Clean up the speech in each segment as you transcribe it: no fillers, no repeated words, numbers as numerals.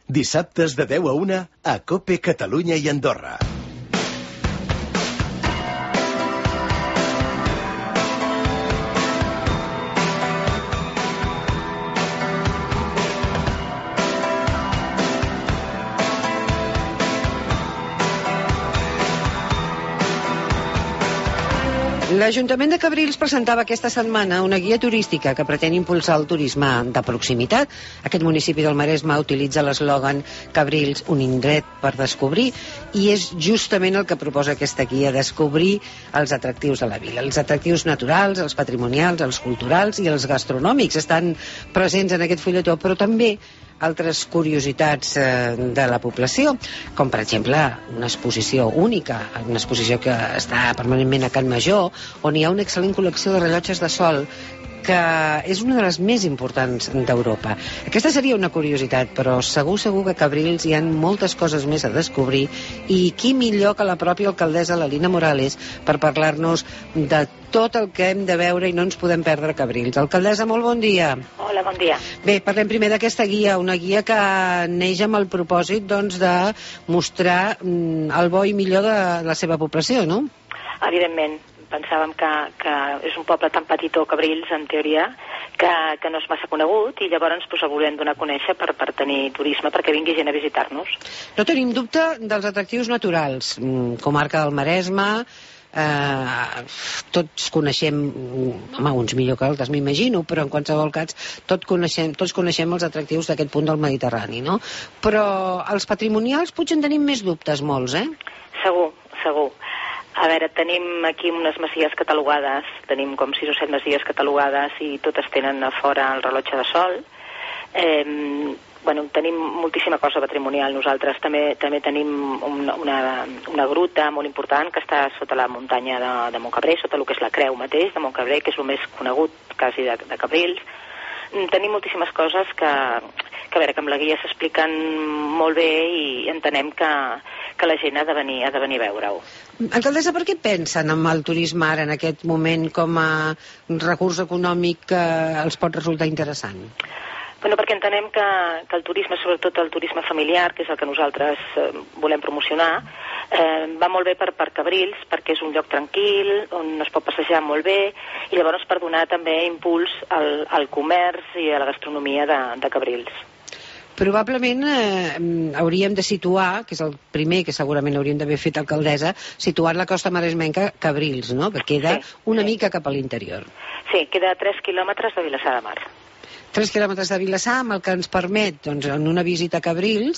Dissabtes de 10 a 1 a COPE Catalunya i Andorra. L'Ajuntament de Cabrils presentava aquesta setmana una guia turística que pretén impulsar el turisme de proximitat. Aquest municipi del Maresme utilitza l'eslògan Cabrils, un indret per descobrir, i és justament el que proposa aquesta guia, descobrir els atractius de la vila. Els atractius naturals, els patrimonials, els culturals i els gastronòmics estan presents en aquest fulletó, però també altres curiositats de la població, com per exemple una exposició única, una exposició que està permanentment a Can Major, on hi ha una excel·lent col·lecció de rellotges de sol que és una de les més importants d'Europa. Aquesta seria una curiositat, però segur que a Cabrils hi ha moltes coses més a descobrir, i qui millor que la pròpia alcaldessa, la Lina Morales, per parlar-nos de tot el que hem de veure i no ens podem perdre a Cabrils. Alcaldessa, molt bon dia. Hola, bon dia. Bé, parlem primer d'aquesta guia, una guia que neix amb el propòsit, doncs, de mostrar el bo i millor de la seva població, no? Evidentment. Pensàvem que és un poble tan petitó, Cabrils, en teoria, que no és massa conegut, i llavors el volem donar a conèixer per tenir turisme, perquè vingui gent a visitar-nos. No tenim dubte dels atractius naturals. Comarca del Maresme, tots coneixem, uns millor que altres m'imagino, però en qualsevol cas tots coneixem els atractius d'aquest punt del Mediterrani, no? Però els patrimonials potser en tenim més dubtes, molts, eh? Segur. A veure, tenim aquí unes masies catalogades, tenim com 6 o 7 masies catalogades i totes tenen a fora el rellotge de sol. Tenim moltíssima cosa patrimonial. Nosaltres també tenim una gruta molt important que està sota la muntanya de Montcabrer, sota el que és la creu mateix de Montcabrer, que és el més conegut quasi de Cabrils. Tenim moltíssimes coses que a veure, que amb la guia s'expliquen molt bé i entenem que la gent ha de venir a veure-ho. Alcaldessa, per què pensen en el turisme ara, en aquest moment, com a recurs econòmic que els pot resultar interessant? Perquè entenem que el turisme, sobretot el turisme familiar, que és el que nosaltres volem promocionar, va molt bé per Cabrils, perquè és un lloc tranquil, on es pot passejar molt bé, i llavors per donar també impuls al comerç i a la gastronomia de Cabrils. Probablement hauríem de situar, que és el primer que segurament hauríem d'haver fet, alcaldessa, situar la costa maresmenca Cabrils, no? Que queda una mica cap a l'interior. Sí, queda a 3 quilòmetres de Vilassar de Mar. 3 quilòmetres de Vilassar, amb el que ens permet, doncs, en una visita a Cabrils,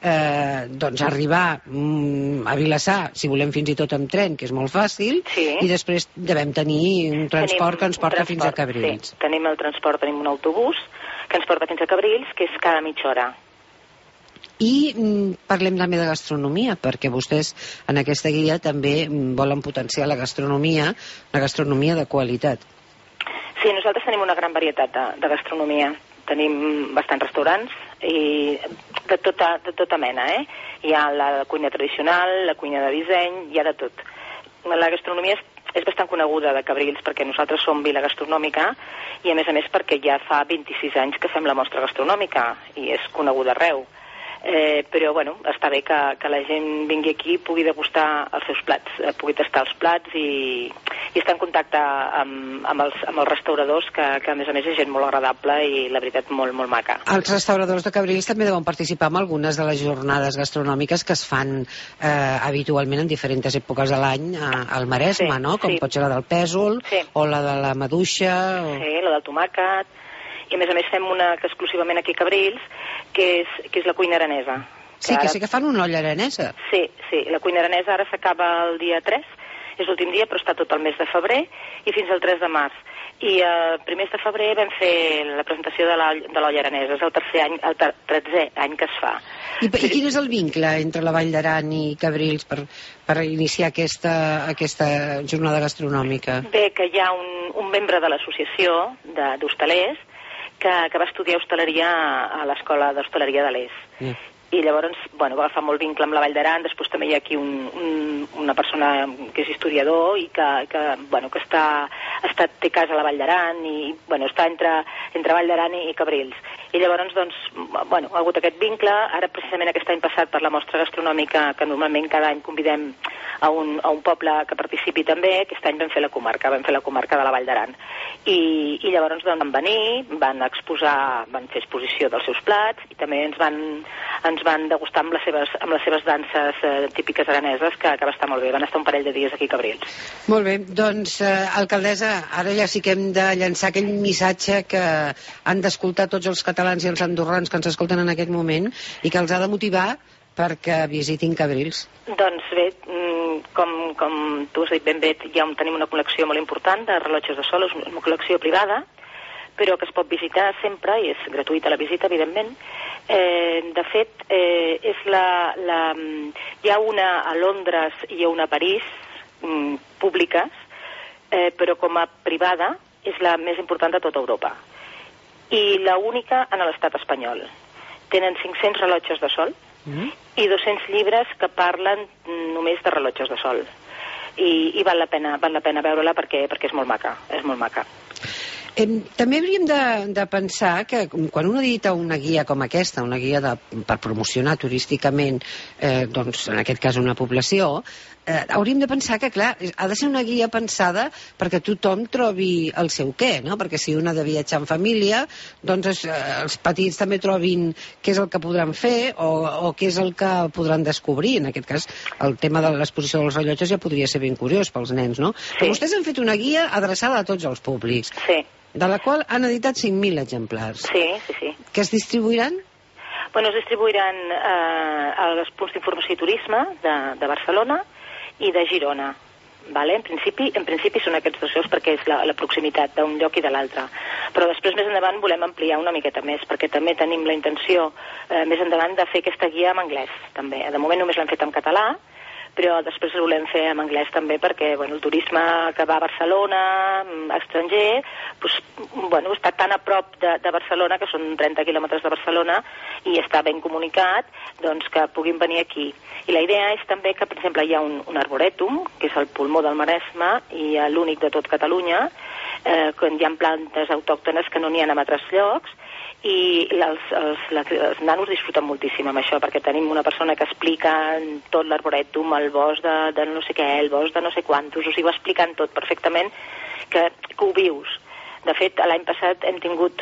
arribar a Vilassar, si volem fins i tot amb tren, que és molt fàcil, i després devem tenir un transport que ens porta fins a Cabrils. Sí, tenim el transport, tenim un autobús que ens porta fins a Cabrils, que és cada mitja hora. I parlem també de gastronomia, perquè vostès en aquesta guia també volen potenciar la gastronomia, una gastronomia de qualitat. Sí, nosaltres tenim una gran varietat de gastronomia. Tenim bastants restaurants i de tota mena, Hi ha la cuina tradicional, la cuina de disseny, hi ha de tot. La gastronomia és bastant coneguda de Cabrils perquè nosaltres som vila gastronòmica i a més perquè ja fa 26 anys que fem la mostra gastronòmica i és coneguda arreu. Però està bé que la gent vingui aquí i pugui degustar els seus plats, pugui tastar els plats i estar en contacte amb els restauradors, que a més és gent molt agradable i la veritat molt, molt maca. Els restauradors de Cabrils també deuen participar en algunes de les jornades gastronòmiques que es fan habitualment en diferents èpoques de l'any al Maresme, no? Com pot ser la del pèsol o la de la maduixa. Sí, la del tomàquet. I a més fem una que exclusivament aquí a Cabrils, que és la cuina aranesa. Sí, que sí que fan una olla aranesa. Sí, la cuina aranesa ara s'acaba el dia 3, és l'últim dia, però està tot el mes de febrer i fins al 3 de març. I el primer de febrer vam fer la presentació de l'olla aranesa, és el 13è any que es fa. I quin és el vincle entre la Vall d'Aran i Cabrils per iniciar aquesta jornada gastronòmica? Bé, que hi ha un membre de l'associació d'hostalers que va estudiar hostaleria a l'Escola d'Hostaleria de l'Es. I llavors, va agafar molt vincle amb la Vall d'Aran. Després també hi ha aquí una persona que és historiador i que té casa a la Vall d'Aran i està entre Vall d'Aran i Cabrils. I llavors, doncs, bueno, ha hagut aquest vincle. Ara, precisament aquest any passat, per la mostra gastronòmica, que normalment cada any convidem a un poble que participi també, aquest any vam fer la comarca de la Vall d'Aran. I llavors doncs, van venir, van fer exposició dels seus plats i també ens van degustar amb les seves danses típiques araneses, que va estar molt bé. Van estar un parell de dies aquí a Cabrils. Molt bé, doncs, alcaldessa, ara ja sí que hem de llançar aquell missatge que han d'escoltar tots els catalans i els andorrans que ens escolten en aquest moment i que els ha de motivar perquè visitin Cabrils. Doncs bé, com tu has dit ben bé, tenim una col·lecció molt important de rellotges de sol, és una col·lecció privada, però que es pot visitar sempre, i és gratuïta la visita, evidentment. De fet, hi ha una a Londres i hi ha una a París, públiques, però com a privada és la més important de tota Europa. I la única en l'estat espanyol. Tenen 500 rellotges de sol i 200 llibres que parlen només de rellotges de sol. I val la pena veure-la perquè és molt maca, També hauríem de pensar que quan un edita una guia com aquesta, una guia per promocionar turísticament, doncs en aquest cas una població, hauríem de pensar que, clar, ha de ser una guia pensada perquè tothom trobi el seu què, no? Perquè si un ha de viatjar en família, doncs els petits també trobin què és el que podran fer o què és el que podran descobrir. En aquest cas, el tema de l'exposició dels rellotges ja podria ser ben curiós pels nens, no? Sí. Però vostès han fet una guia adreçada a tots els públics. Sí. De la qual han editat 5.000 exemplars. Sí. Que es distribuiran? Bueno, es distribuiran als punts d'informació i turisme de Barcelona i de Girona. Vale? En principi són aquests dos llocs perquè és la proximitat d'un lloc i de l'altre. Però després, més endavant, volem ampliar una miqueta més, perquè també tenim la intenció més endavant de fer aquesta guia en anglès, també. De moment només l'hem fet en català, però després el volem fer en anglès també perquè el turisme que va a Barcelona, estranger, està tan a prop de Barcelona, que són 30 quilòmetres de Barcelona, i està ben comunicat, doncs que puguin venir aquí. I la idea és també que, per exemple, hi ha un arborètum, que és el pulmó del Maresme, i l'únic de tot Catalunya, que hi ha plantes autòctones que no n'hi ha en altres llocs, i els nanos disfruten moltíssim amb això, perquè tenim una persona que explica tot l'arborètum, el bosc de no sé què, el bosc de no sé quantos, o sigui, va explicant tot perfectament, que ho vius. De fet, l'any passat hem tingut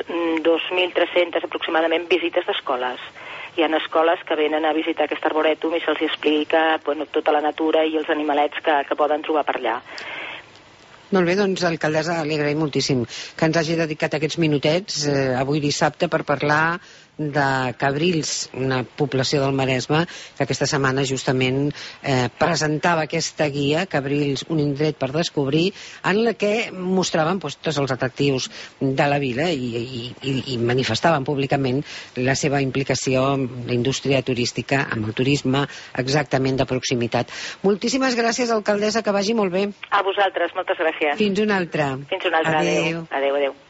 2.300 aproximadament visites d'escoles. Hi ha escoles que venen a visitar aquest arborètum i se'ls explica tota la natura i els animalets que poden trobar per allà. Molt bé, doncs, alcaldessa, li agraïm moltíssim que ens hagi dedicat aquests minutets avui dissabte per parlar de Cabrils, una població del Maresme que aquesta setmana justament presentava aquesta guia, Cabrils, un indret per descobrir, en la que mostraven tots els atractius de la vila i manifestaven públicament la seva implicació amb la indústria turística, amb el turisme exactament de proximitat. Moltíssimes gràcies, alcaldessa, que vagi molt bé. A vosaltres, moltes gràcies. Fins una altra. Fins una altra, adéu. Adéu.